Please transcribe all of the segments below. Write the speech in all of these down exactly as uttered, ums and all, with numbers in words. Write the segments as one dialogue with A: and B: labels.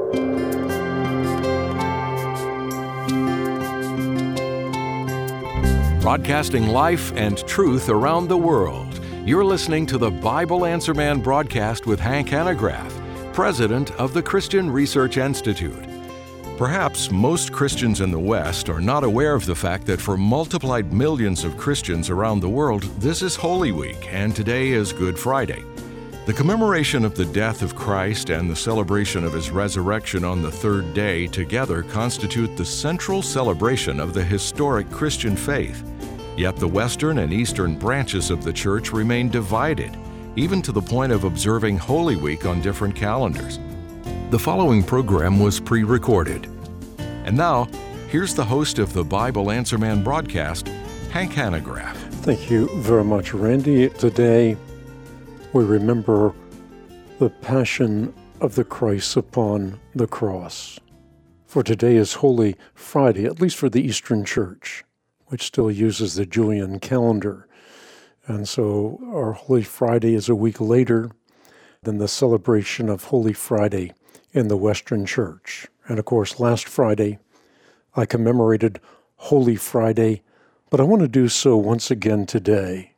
A: Broadcasting life and truth around the world. You're listening to the Bible Answer Man broadcast with Hank Hanegraaff, president of the Christian Research Institute. Perhaps most Christians in the West are not aware of the fact that for multiplied millions of Christians around the world, this is Holy Week, and today is Good Friday. The commemoration of the death of Christ and the celebration of His resurrection on the third day together constitute the central celebration of the historic Christian faith. Yet the Western and Eastern branches of the Church remain divided, even to the point of observing Holy Week on different calendars. The following program was pre-recorded. And now, here's the host of the Bible Answer Man broadcast, Hank Hanegraaff.
B: Thank you very much, Randy. Today, we remember the Passion of the Christ upon the cross. For today is Holy Friday, at least for the Eastern Church, which still uses the Julian calendar. And so our Holy Friday is a week later than the celebration of Holy Friday in the Western Church. And of course, last Friday, I commemorated Holy Friday, but I want to do so once again today.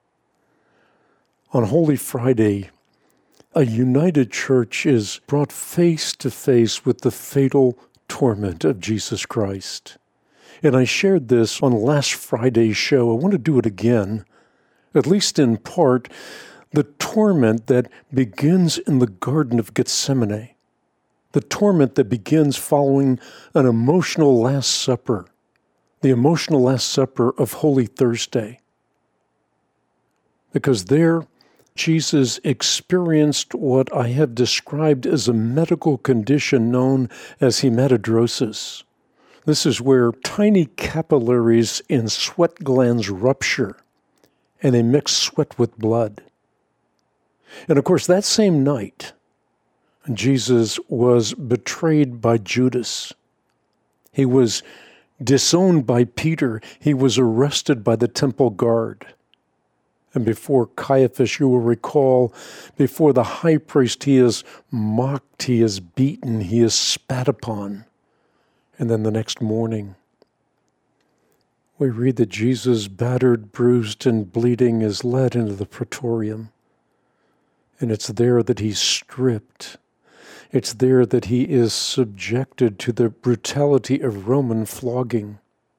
B: On Holy Friday, a united church is brought face to face with the fatal torment of Jesus Christ. And I shared this on last Friday's show. I want to do it again, at least in part, the torment that begins in the Garden of Gethsemane, the torment that begins following an emotional Last Supper, the emotional Last Supper of Holy Thursday. Because there, Jesus experienced what I have described as a medical condition known as hematidrosis. This is where tiny capillaries in sweat glands rupture, and they mix sweat with blood. And of course, that same night, Jesus was betrayed by Judas. He was disowned by Peter. He was arrested by the temple guard. And before Caiaphas, you will recall, before the high priest, he is mocked, he is beaten, he is spat upon. And then the next morning, we read that Jesus, battered, bruised, and bleeding, is led into the praetorium. And it's there that he's stripped. It's there that he is subjected to the brutality of Roman flogging.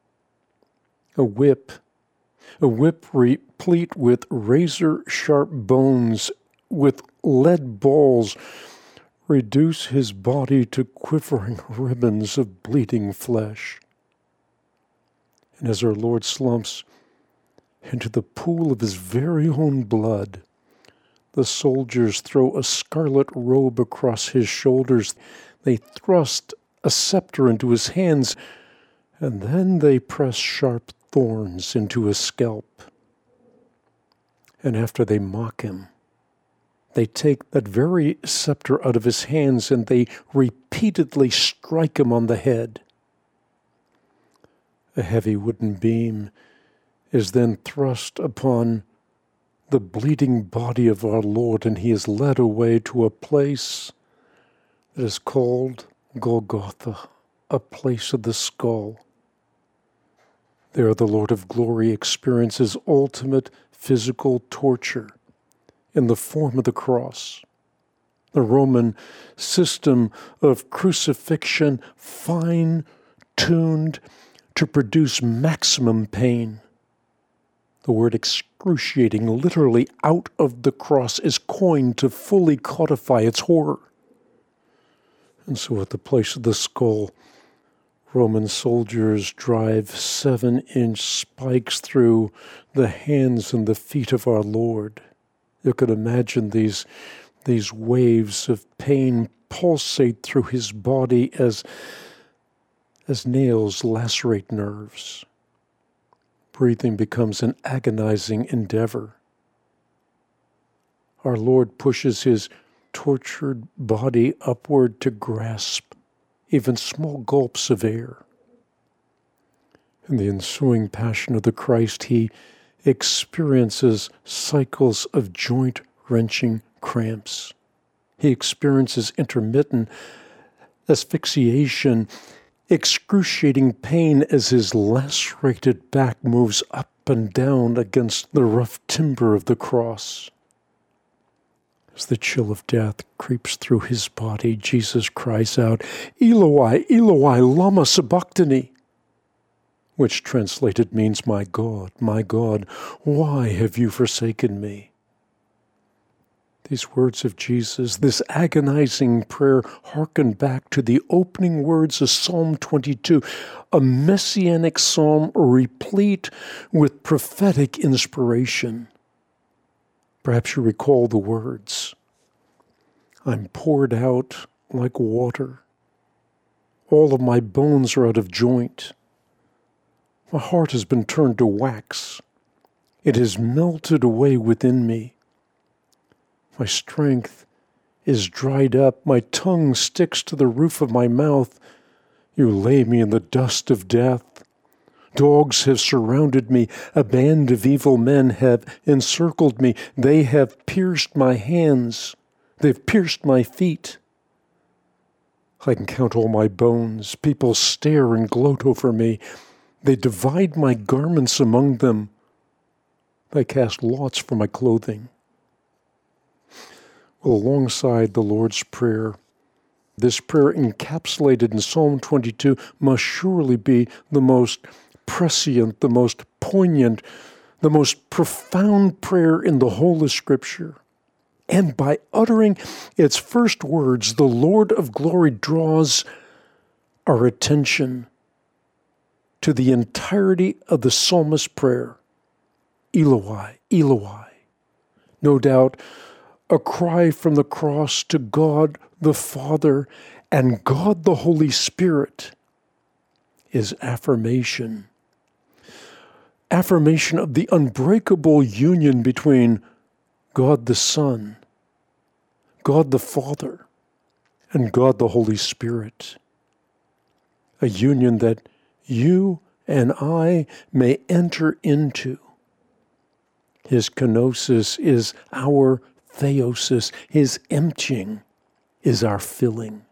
B: A whip, a whip replete with razor-sharp bones, with lead balls, reduce his body to quivering ribbons of bleeding flesh. And as our Lord slumps into the pool of his very own blood, the soldiers throw a scarlet robe across his shoulders. They thrust a scepter into his hands, and then they press sharp thorns into his scalp. And after they mock him, they take that very scepter out of his hands and they repeatedly strike him on the head. A heavy wooden beam is then thrust upon the bleeding body of our Lord, and he is led away to a place that is called Golgotha, a place of the skull. There the Lord of glory experiences ultimate physical torture in the form of the cross. The Roman system of crucifixion fine-tuned to produce maximum pain. The word excruciating, literally out of the cross, is coined to fully codify its horror. And so at the place of the skull, Roman soldiers drive seven-inch spikes through the hands and the feet of our Lord. You can imagine these, these waves of pain pulsate through his body as, as nails lacerate nerves. Breathing becomes an agonizing endeavor. Our Lord pushes his tortured body upward to grasp even small gulps of air. In the ensuing passion of the Christ, he experiences cycles of joint-wrenching cramps. He experiences intermittent asphyxiation, excruciating pain as his lacerated back moves up and down against the rough timber of the cross. As the chill of death creeps through his body, Jesus cries out, "Eloi, Eloi, lama sabachthani," which translated means, "My God, my God, why have you forsaken me?" These words of Jesus, this agonizing prayer, hearken back to the opening words of Psalm twenty-two, a messianic psalm replete with prophetic inspiration. Perhaps you recall the words, "I'm poured out like water. All of my bones are out of joint. My heart has been turned to wax. It has melted away within me. My strength is dried up. My tongue sticks to the roof of my mouth. You lay me in the dust of death. Dogs have surrounded me. A band of evil men have encircled me. They have pierced my hands. They've pierced my feet. I can count all my bones. People stare and gloat over me. They divide my garments among them. They cast lots for my clothing." Well, alongside the Lord's Prayer, this prayer encapsulated in Psalm twenty-two must surely be the most prescient, the most poignant, the most profound prayer in the whole of Scripture. And by uttering its first words, the Lord of glory draws our attention to the entirety of the psalmist's prayer. Eloi, Eloi. No doubt, a cry from the cross to God the Father and God the Holy Spirit is affirmation. Affirmation of the unbreakable union between God the Son, God the Father, and God the Holy Spirit. A union that you and I may enter into. His kenosis is our theosis. His emptying is our filling.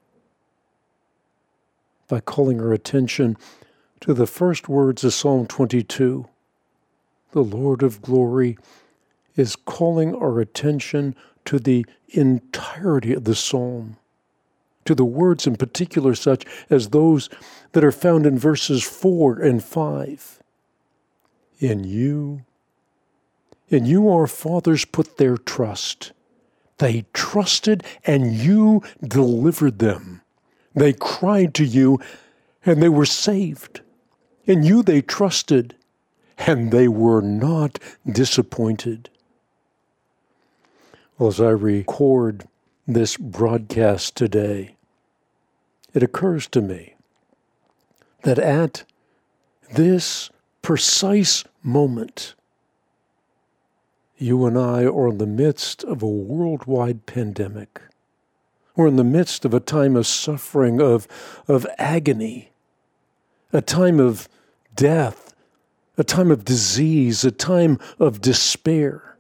B: By calling our attention to the first words of Psalm twenty-two, the Lord of glory is calling our attention to the entirety of the psalm, to the words in particular such as those that are found in verses four and five. In you, in you our fathers put their trust. They trusted and you delivered them. They cried to you and they were saved. In you they trusted and they were not disappointed. Well, as I record this broadcast today, it occurs to me that at this precise moment, you and I are in the midst of a worldwide pandemic. We're in the midst of a time of suffering, of, of agony, a time of death, a time of disease, a time of despair.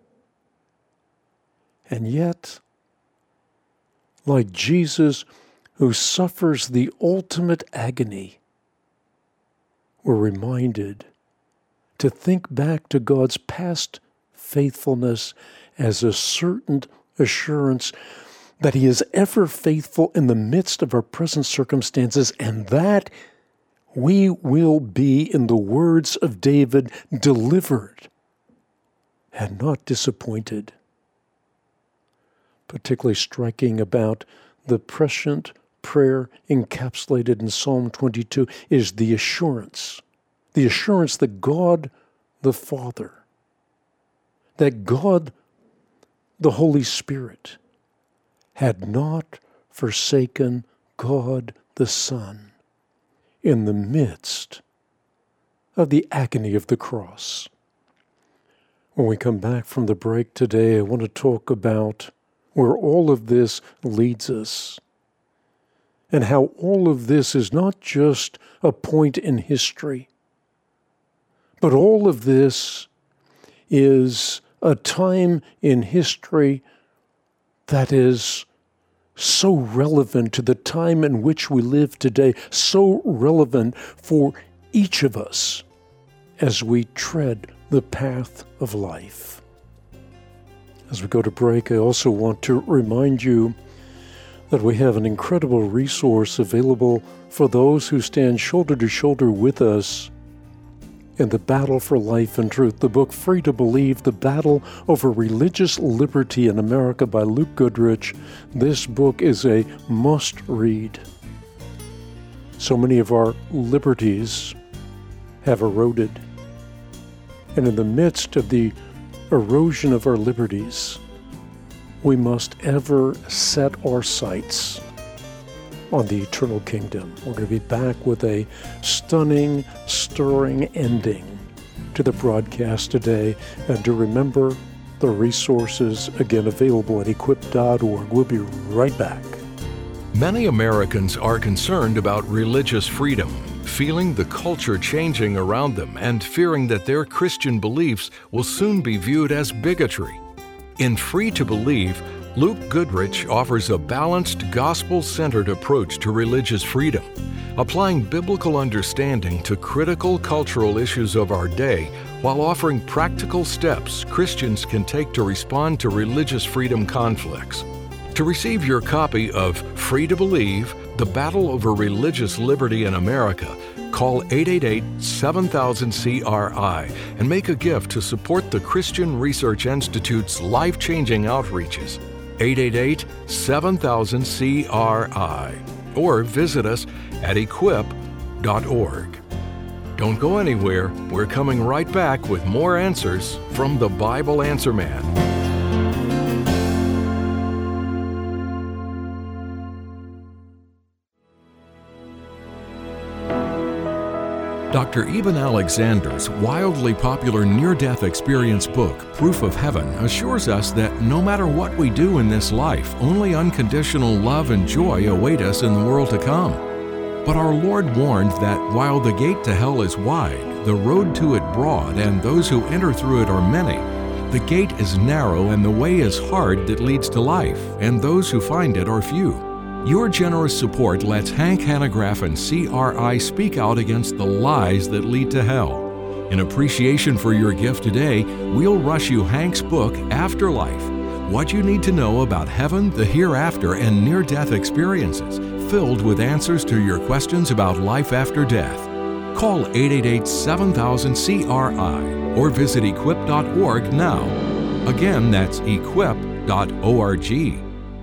B: And yet, like Jesus, who suffers the ultimate agony, we're reminded to think back to God's past faithfulness as a certain assurance that He is ever faithful in the midst of our present circumstances, and that we will be, in the words of David, delivered and not disappointed. Particularly striking about the prescient prayer encapsulated in Psalm twenty-two is the assurance, the assurance that God the Father, that God the Holy Spirit had not forsaken God the Son in the midst of the agony of the cross. When we come back from the break today, I want to talk about where all of this leads us, and how all of this is not just a point in history, but all of this is a time in history that is so relevant to the time in which we live today, so relevant for each of us as we tread the path of life. As we go to break, I also want to remind you that we have an incredible resource available for those who stand shoulder to shoulder with us in the battle for life and truth. The book Free to Believe, The Battle Over Religious Liberty in America by Luke Goodrich. This book is a must-read. So many of our liberties have eroded. And in the midst of the erosion of our liberties, we must ever set our sights on the eternal kingdom. We're going to be back with a stunning, stirring ending to the broadcast today. And to remember, the resources, again, available at equip dot org. We'll be right back.
A: Many Americans are concerned about religious freedom, feeling the culture changing around them and fearing that their Christian beliefs will soon be viewed as bigotry. In Free to Believe, Luke Goodrich offers a balanced, gospel-centered approach to religious freedom, applying biblical understanding to critical cultural issues of our day while offering practical steps Christians can take to respond to religious freedom conflicts. To receive your copy of Free to Believe, The Battle Over Religious Liberty in America, call eight eight eight, seven thousand, C R I and make a gift to support the Christian Research Institute's life-changing outreaches. eight eight eight, seven thousand, C R I or visit us at equip dot org. Don't go anywhere. We're coming right back with more answers from the Bible Answer Man. Doctor Eben Alexander's wildly popular near-death experience book, Proof of Heaven, assures us that no matter what we do in this life, only unconditional love and joy await us in the world to come. But our Lord warned that while the gate to hell is wide, the road to it broad, and those who enter through it are many, the gate is narrow and the way is hard that leads to life, and those who find it are few. Your generous support lets Hank Hanegraaff and C R I speak out against the lies that lead to hell. In appreciation for your gift today, we'll rush you Hank's book, Afterlife, What You Need to Know About Heaven, the Hereafter, and Near-Death Experiences, filled with answers to your questions about life after death. Call eight eight eight, seven thousand, C R I or visit equip dot org now. Again, that's equip dot org.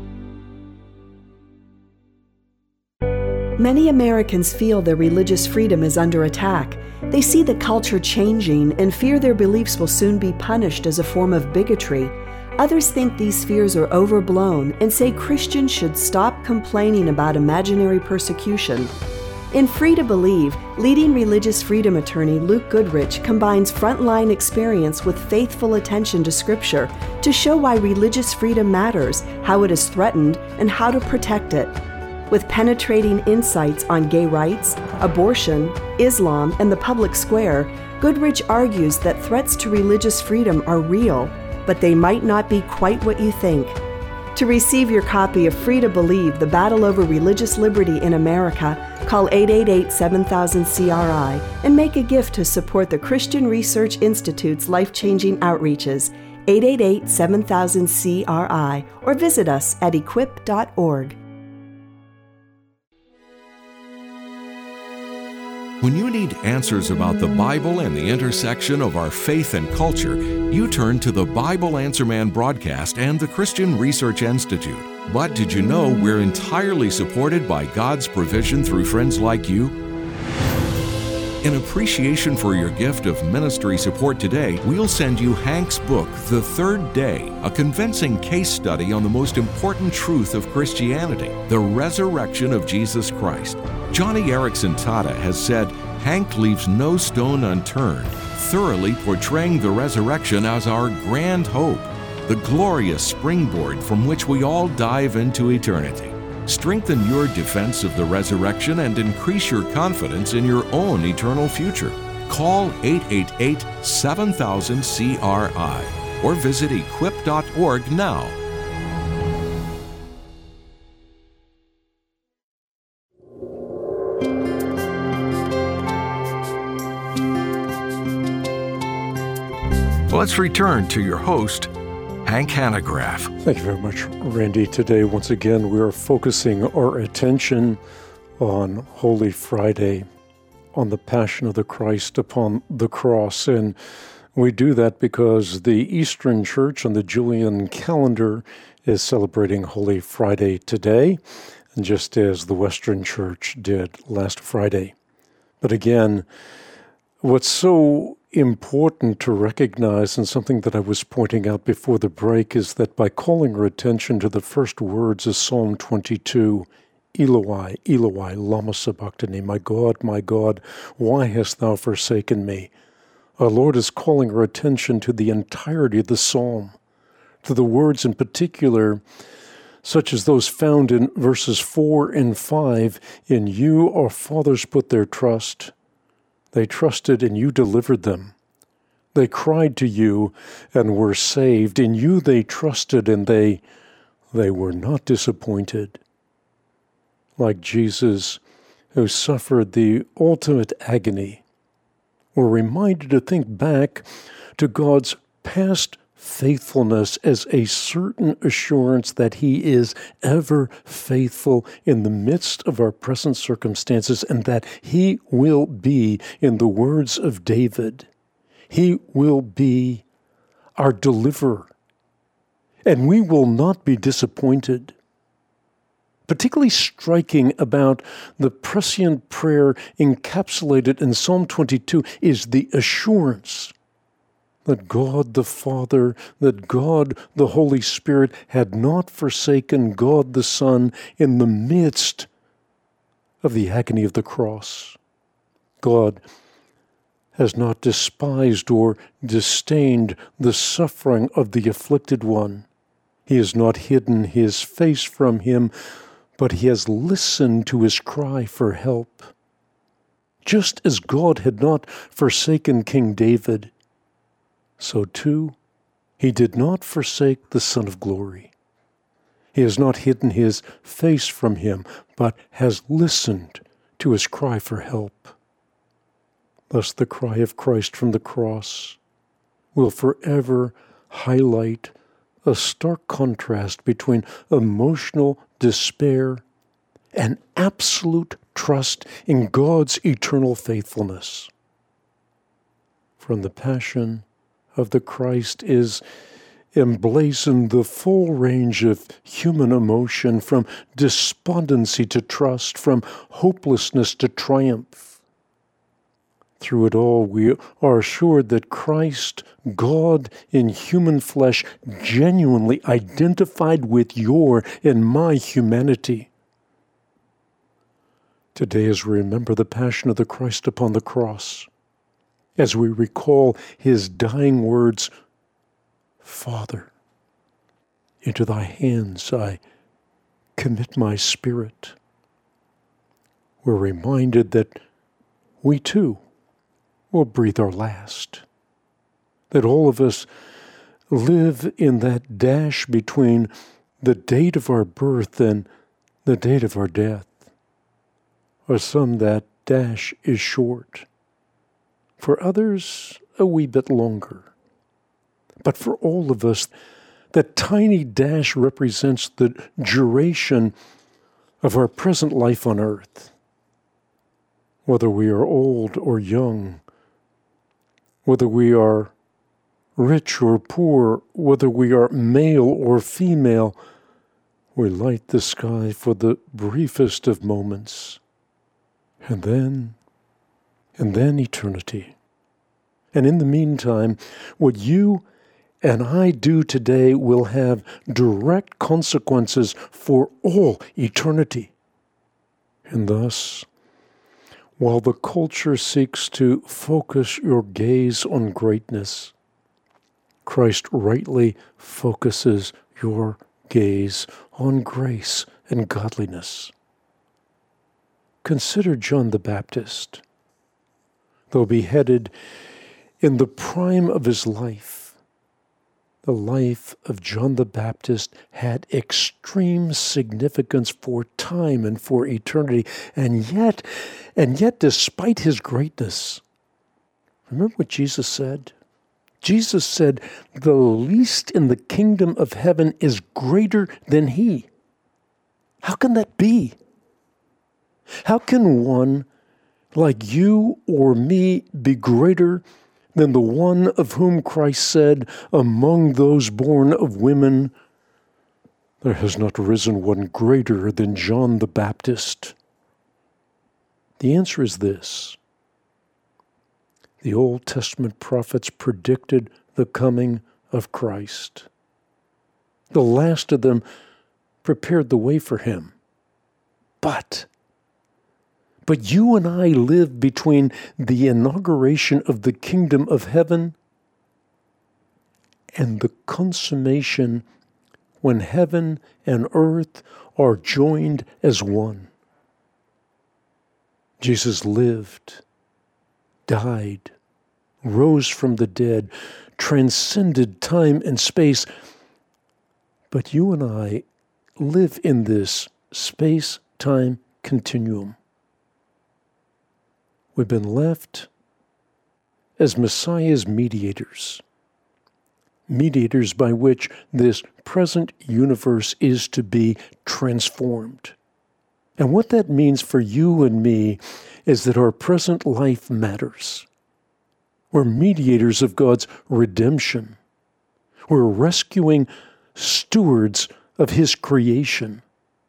C: Many Americans feel their religious freedom is under attack. They see the culture changing and fear their beliefs will soon be punished as a form of bigotry. Others think these fears are overblown and say Christians should stop complaining about imaginary persecution. In Free to Believe, leading religious freedom attorney Luke Goodrich combines frontline experience with faithful attention to Scripture to show why religious freedom matters, how it is threatened, and how to protect it. With penetrating insights on gay rights, abortion, Islam, and the public square, Goodrich argues that threats to religious freedom are real, but they might not be quite what you think. To receive your copy of Free to Believe, The Battle Over Religious Liberty in America, call eight eight eight, seven thousand, C R I and make a gift to support the Christian Research Institute's life-changing outreaches, eight eight eight, seven thousand, C R I, or visit us at equip dot org.
A: When you need answers about the Bible and the intersection of our faith and culture, you turn to the Bible Answer Man broadcast and the Christian Research Institute. But did you know we're entirely supported by God's provision through friends like you? In appreciation for your gift of ministry support today, we'll send you Hank's book, The Third Day, a convincing case study on the most important truth of Christianity, the resurrection of Jesus Christ. Johnny Erickson Tata has said, Hank leaves no stone unturned, thoroughly portraying the resurrection as our grand hope, the glorious springboard from which we all dive into eternity. Strengthen your defense of the resurrection and increase your confidence in your own eternal future. Call eight eight eight, seven thousand, C R I or visit equip dot org now. Let's return to your host, Hank Hanegraaff.
B: Thank you very much, Randy. Today, once again, we are focusing our attention on Holy Friday, on the Passion of the Christ upon the cross. And we do that because the Eastern Church on the Julian calendar is celebrating Holy Friday today, and just as the Western Church did last Friday. But again, what's so important to recognize, and something that I was pointing out before the break, is that by calling our attention to the first words of Psalm twenty-two, Eloi, Eloi, lama sabachthani, my God, my God, why hast thou forsaken me? Our Lord is calling our attention to the entirety of the psalm, to the words in particular, such as those found in verses four and five, in you our fathers put their trust. They trusted and you delivered them. They cried to you and were saved. In you they trusted and they, they were not disappointed. Like Jesus, who suffered the ultimate agony, we're reminded to think back to God's past faithfulness as a certain assurance that He is ever faithful in the midst of our present circumstances, and that He will be, in the words of David, He will be our deliverer, and we will not be disappointed. Particularly striking about the prescient prayer encapsulated in Psalm twenty-two is the assurance that God the Father, that God the Holy Spirit had not forsaken God the Son in the midst of the agony of the cross. God has not despised or disdained the suffering of the afflicted one. He has not hidden His face from him, but He has listened to his cry for help. Just as God had not forsaken King David, so too, He did not forsake the Son of Glory. He has not hidden His face from him, but has listened to his cry for help. Thus the cry of Christ from the cross will forever highlight a stark contrast between emotional despair and absolute trust in God's eternal faithfulness. From the Passion of the Christ is emblazoned the full range of human emotion, from despondency to trust, from hopelessness to triumph. Through it all, we are assured that Christ, God in human flesh, genuinely identified with your and my humanity. Today, as we remember the Passion of the Christ upon the cross, as we recall His dying words, Father, into Thy hands I commit my spirit, we're reminded that we too will breathe our last, that all of us live in that dash between the date of our birth and the date of our death. For some, that dash is short. For others, a wee bit longer. But for all of us, that tiny dash represents the duration of our present life on earth. Whether we are old or young, whether we are rich or poor, whether we are male or female, we light the sky for the briefest of moments. And then, and then eternity. And in the meantime, what you and I do today will have direct consequences for all eternity. And thus, while the culture seeks to focus your gaze on greatness, Christ rightly focuses your gaze on grace and godliness. Consider John the Baptist. Though beheaded in the prime of his life, the life of John the Baptist had extreme significance for time and for eternity. And yet, and yet, despite his greatness, remember what Jesus said? Jesus said, the least in the kingdom of heaven is greater than he. How can that be? How can one like you or me be greater than the one of whom Christ said, among those born of women, there has not risen one greater than John the Baptist? The answer is this. The Old Testament prophets predicted the coming of Christ. The last of them prepared the way for him. But But you and I live between the inauguration of the kingdom of heaven and the consummation when heaven and earth are joined as one. Jesus lived, died, rose from the dead, transcended time and space. But you and I live in this space-time continuum. We've been left as Messiah's mediators, mediators by which this present universe is to be transformed. And what that means for you and me is that our present life matters. We're mediators of God's redemption. We're rescuing stewards of his creation.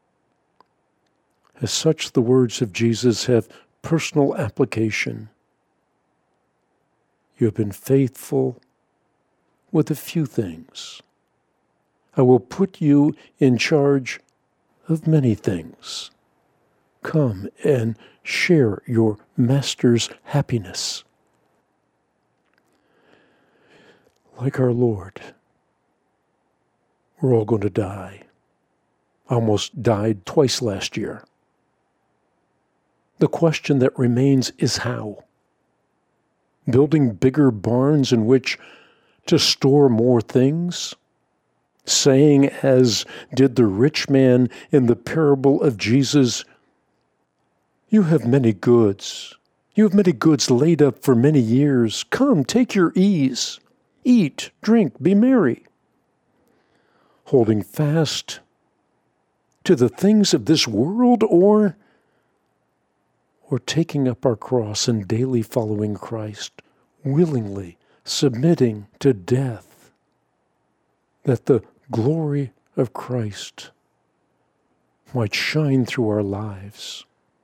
B: As such, the words of Jesus have personal application. You have been faithful with a few things. I will put you in charge of many things. Come and share your master's happiness. Like our Lord, we're all going to die. I almost died twice last year. The question that remains is how. Building bigger barns in which to store more things? Saying, as did the rich man in the parable of Jesus, you have many goods. You have many goods laid up for many years. Come, take your ease. Eat, drink, be merry. Holding fast to the things of this world, or or taking up our cross and daily following Christ, willingly submitting to death, that the glory of Christ might shine through our lives.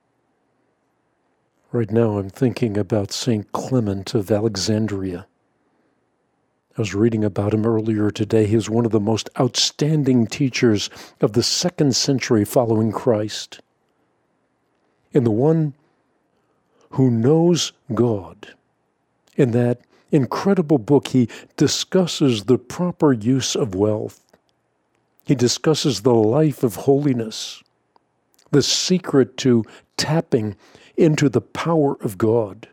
B: Right now I'm thinking about Saint Clement of Alexandria. I was reading about him earlier today. He was one of the most outstanding teachers of the second century following Christ. And the one who knows God. In that incredible book, he discusses the proper use of wealth. He discusses the life of holiness, the secret to tapping into the power of God.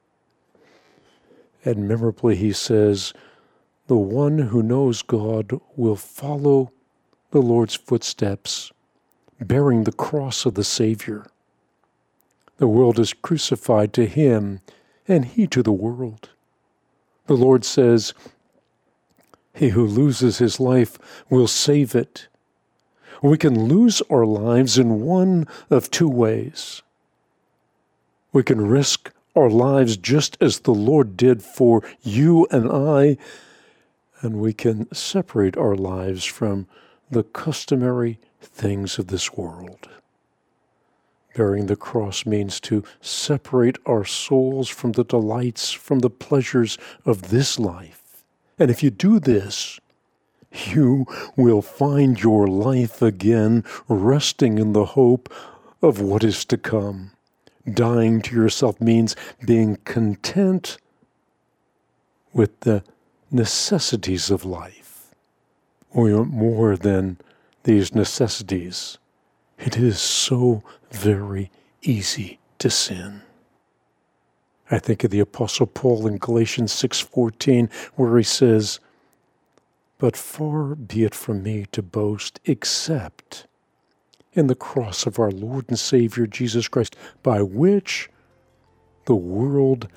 B: And memorably he says, the one who knows God will follow the Lord's footsteps, bearing the cross of the Savior. The world is crucified to him, and he to the world. The Lord says, he who loses his life will save it. We can lose our lives in one of two ways. We can risk our lives just as the Lord did for you and I, and we can separate our lives from the customary things of this world. Bearing the cross means to separate our souls from the delights, from the pleasures of this life. And if you do this, you will find your life again resting in the hope of what is to come. Dying to yourself means being content with the necessities of life. We want more than these necessities. It is so very easy to sin. I think of the Apostle Paul in Galatians six fourteen, where he says, But far be it from me to boast except in the cross of our Lord and Savior Jesus Christ, by which the world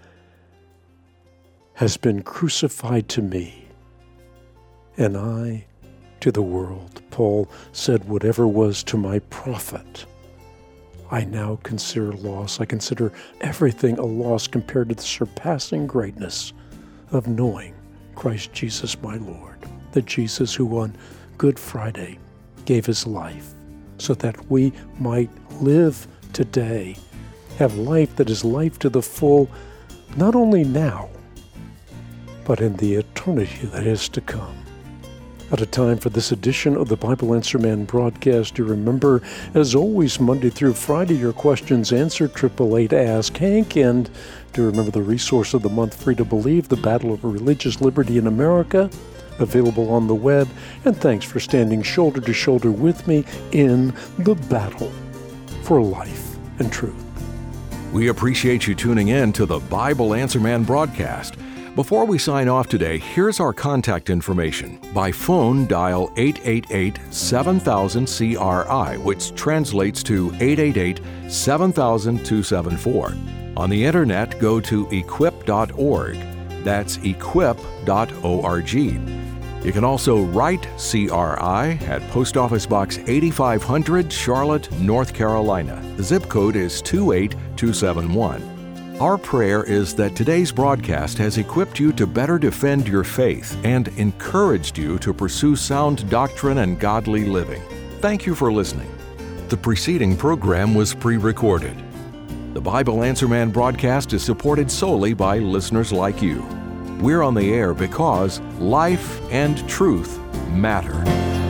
B: has been crucified to me, and I to the world. Paul said, whatever was to my profit, I now consider loss. I consider everything a loss compared to the surpassing greatness of knowing Christ Jesus my Lord. That Jesus, who on Good Friday gave his life so that we might live today, have life that is life to the full, not only now, but in the eternity that is to come. Out of time for this edition of the Bible Answer Man broadcast. You remember, as always, Monday through Friday, your questions answered, eight eight eight, ask Hank. And do remember the resource of the month, Free to Believe, the Battle over Religious Liberty in America, available on the web. And thanks for standing shoulder to shoulder with me in the battle for life and truth.
A: We appreciate you tuning in to the Bible Answer Man broadcast. Before we sign off today, here's our contact information. By phone, dial eight eight eight, seven thousand, C R I, which translates to eight eight eight, seven thousand, two seven four. On the internet, go to equip dot org. That's equip dot org. You can also write C R I at Post Office Box eighty-five hundred, Charlotte, North Carolina. The zip code is two eight two seven one. Our prayer is that today's broadcast has equipped you to better defend your faith and encouraged you to pursue sound doctrine and godly living. Thank you for listening. The preceding program was pre-recorded. The Bible Answer Man broadcast is supported solely by listeners like you. We're on the air because life and truth matter.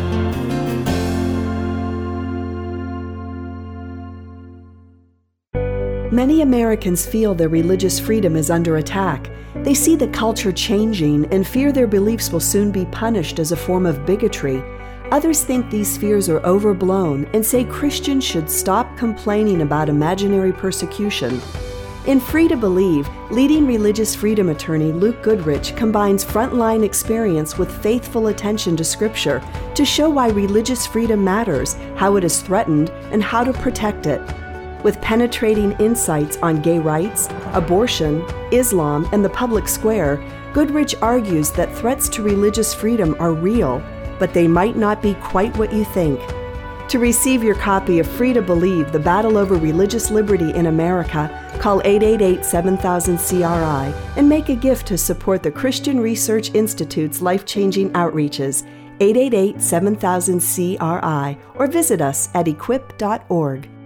C: Many Americans feel their religious freedom is under attack. They see the culture changing and fear their beliefs will soon be punished as a form of bigotry. Others think these fears are overblown and say Christians should stop complaining about imaginary persecution. In Free to Believe, leading religious freedom attorney Luke Goodrich combines frontline experience with faithful attention to Scripture to show why religious freedom matters, how it is threatened, and how to protect it. With penetrating insights on gay rights, abortion, Islam, and the public square, Goodrich argues that threats to religious freedom are real, but they might not be quite what you think. To receive your copy of Free to Believe, the Battle Over Religious Liberty in America, call eight eight eight, seven thousand, C R I and make a gift to support the Christian Research Institute's life-changing outreaches, eight eight eight, seven thousand, C R I, or visit us at equip dot org.